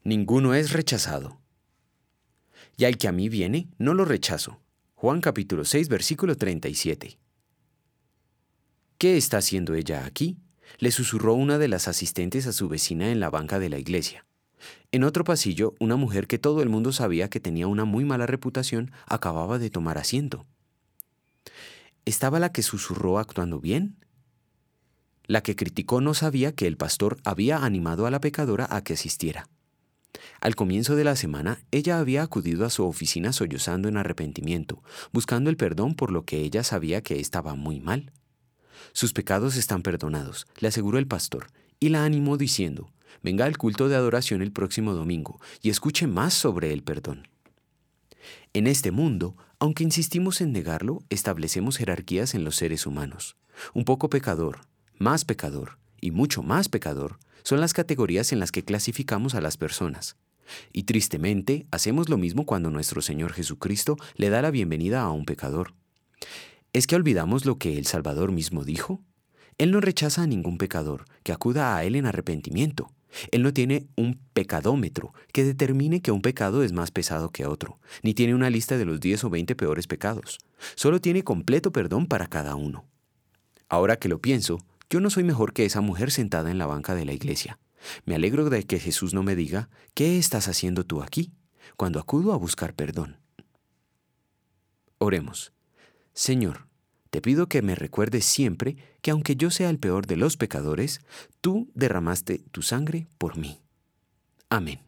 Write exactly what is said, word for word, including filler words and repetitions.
Ninguno es rechazado. Y al que a mí viene, no lo rechazo. Juan capítulo seis, versículo treinta y siete. ¿Qué está haciendo ella aquí?, le susurró una de las asistentes a su vecina en la banca de la iglesia. En otro pasillo, una mujer que todo el mundo sabía que tenía una muy mala reputación acababa de tomar asiento. ¿Estaba la que susurró actuando bien? La que criticó no sabía que el pastor había animado a la pecadora a que asistiera. Al comienzo de la semana, ella había acudido a su oficina sollozando en arrepentimiento, buscando el perdón por lo que ella sabía que estaba muy mal. Sus pecados están perdonados, le aseguró el pastor, y la animó diciendo: venga al culto de adoración el próximo domingo y escuche más sobre el perdón. En este mundo, aunque insistimos en negarlo, establecemos jerarquías en los seres humanos. Un poco pecador, más pecador y mucho más pecador son las categorías en las que clasificamos a las personas. Y tristemente, hacemos lo mismo cuando nuestro Señor Jesucristo le da la bienvenida a un pecador. ¿Es que olvidamos lo que el Salvador mismo dijo? Él no rechaza a ningún pecador que acuda a Él en arrepentimiento. Él no tiene un pecadómetro que determine que un pecado es más pesado que otro, ni tiene una lista de los diez o veinte peores pecados. Solo tiene completo perdón para cada uno. Ahora que lo pienso, yo no soy mejor que esa mujer sentada en la banca de la iglesia. Me alegro de que Jesús no me diga: ¿qué estás haciendo tú aquí?, cuando acudo a buscar perdón. Oremos. Señor, te pido que me recuerdes siempre que aunque yo sea el peor de los pecadores, tú derramaste tu sangre por mí. Amén.